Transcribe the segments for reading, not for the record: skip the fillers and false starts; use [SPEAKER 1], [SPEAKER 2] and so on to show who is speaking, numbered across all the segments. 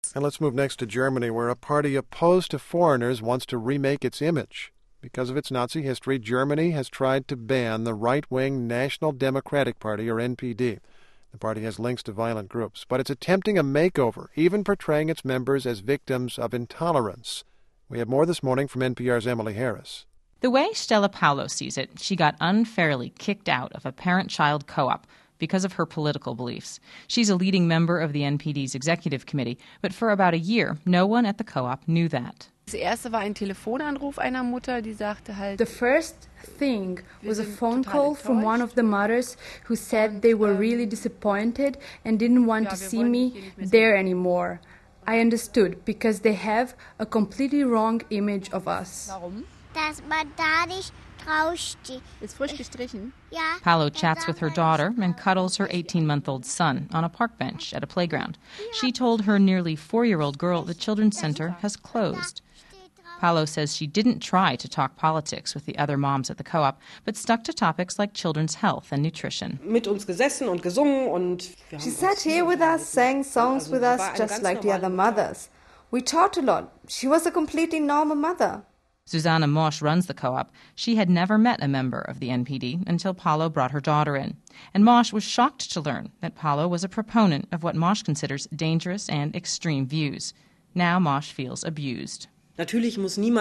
[SPEAKER 1] And let's move next to Germany, where a party opposed to foreigners wants to remake its image. Because of its Nazi history, Germany has tried to ban the right-wing National Democratic Party, or NPD. The party has links to violent groups, but it's attempting a makeover, even portraying its members as victims of intolerance. We have more this morning from NPR's Emily Harris.
[SPEAKER 2] The way Stella Paulo sees it, she got unfairly kicked out of a parent-child co-op because of her political beliefs. She's a leading member of the NPD's executive committee, but for about a year, no one at the co-op knew that.
[SPEAKER 3] The first thing was a phone call from one of the mothers who said they were really disappointed and didn't want to see me there anymore. I understood, because they have a completely wrong image of us.
[SPEAKER 2] Paulo chats with her daughter and cuddles her 18-month-old son on a park bench at a playground. She told her nearly 4-year-old girl the children's center has closed. Paulo says she didn't try to talk politics with the other moms at the co-op, but stuck to topics like children's health and nutrition.
[SPEAKER 4] She sat here with us, sang songs with us, just like the other mothers. We talked a lot. She was a completely normal mother.
[SPEAKER 2] Susanna Mosch runs the co-op. She had never met a member of the NPD until Paulo brought her daughter in. And Mosch was shocked to learn that Paulo was a proponent of what Mosch considers dangerous and extreme views. Now Mosch feels abused.
[SPEAKER 4] Of course,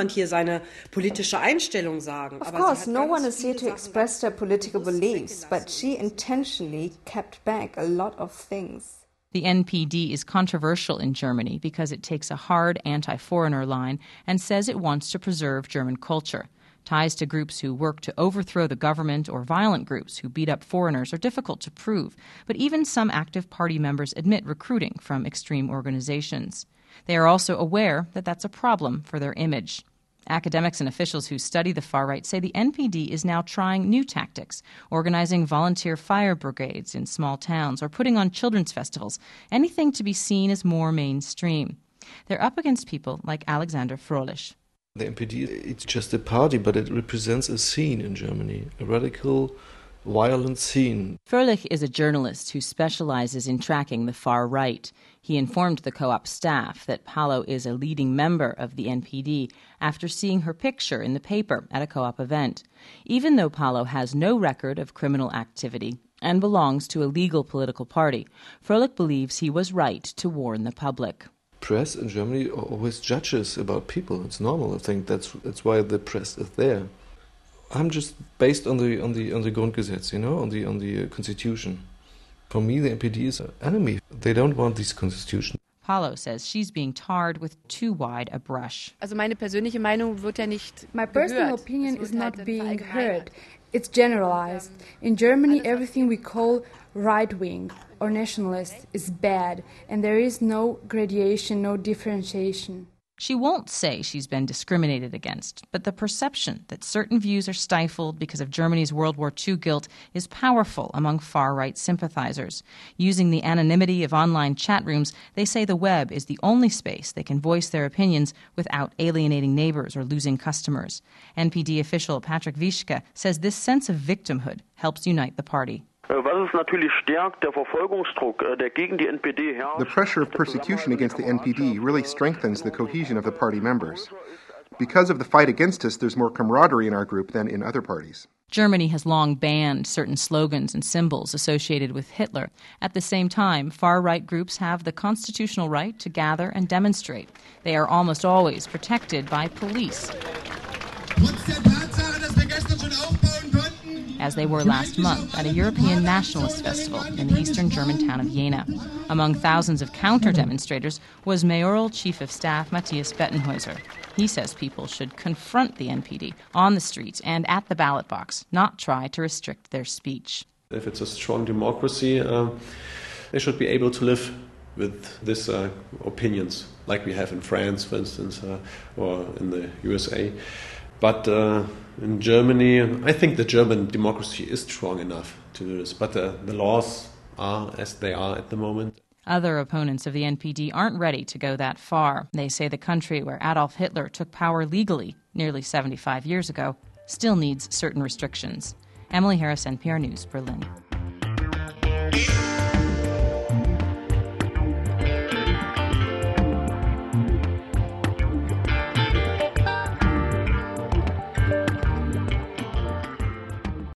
[SPEAKER 4] no one is here to express their political beliefs, but she intentionally kept back a lot of things.
[SPEAKER 2] The NPD is controversial in Germany because it takes a hard anti-foreigner line and says it wants to preserve German culture. Ties to groups who work to overthrow the government or violent groups who beat up foreigners are difficult to prove, but even some active party members admit recruiting from extreme organizations. They are also aware that that's a problem for their image. Academics and officials who study the far right say the NPD is now trying new tactics, organizing volunteer fire brigades in small towns or putting on children's festivals, anything to be seen as more mainstream. They're up against people like Alexander Froelich.
[SPEAKER 5] The NPD, it's just a party, but it represents a scene in Germany, a radical, violent scene.
[SPEAKER 2] Froelich is a journalist who specializes in tracking the far right. He informed the co-op staff that Paulo is a leading member of the NPD after seeing her picture in the paper at a co-op event. Even though Paulo has no record of criminal activity and belongs to a legal political party, Froelich believes he was right to warn the public.
[SPEAKER 5] Press in Germany always judges about people. It's normal. I think that's why the press is there. I'm just based on the Grundgesetz, on the Constitution. For me, the NPD is an enemy. They don't want this Constitution.
[SPEAKER 2] Paulo says she's being tarred with too wide a brush.
[SPEAKER 3] My personal opinion is not being heard. It's generalized. In Germany, everything we call right-wing or nationalist is bad, and there is no gradation, no differentiation.
[SPEAKER 2] She won't say she's been discriminated against, but the perception that certain views are stifled because of Germany's World War II guilt is powerful among far-right sympathizers. Using the anonymity of online chat rooms, they say the web is the only space they can voice their opinions without alienating neighbors or losing customers. NPD official Patrick Wischke says this sense of victimhood helps unite the party.
[SPEAKER 6] The pressure of persecution against the NPD really strengthens the cohesion of the party members. Because of the fight against us, there's more camaraderie in our group than in other parties.
[SPEAKER 2] Germany has long banned certain slogans and symbols associated with Hitler. At the same time, far-right groups have the constitutional right to gather and demonstrate. They are almost always protected by police, as they were last month at a European nationalist festival in the eastern German town of Jena. Among thousands of counter-demonstrators was Mayoral Chief of Staff Matthias Bettenhäuser. He says people should confront the NPD on the streets and at the ballot box, not try to restrict their speech.
[SPEAKER 5] If it's a strong democracy, they should be able to live with these opinions, like we have in France, for instance, or in the USA. But in Germany, I think the German democracy is strong enough to do this. But the laws are as they are at the moment.
[SPEAKER 2] Other opponents of the NPD aren't ready to go that far. They say the country where Adolf Hitler took power legally nearly 75 years ago still needs certain restrictions. Emily Harris, NPR News, Berlin.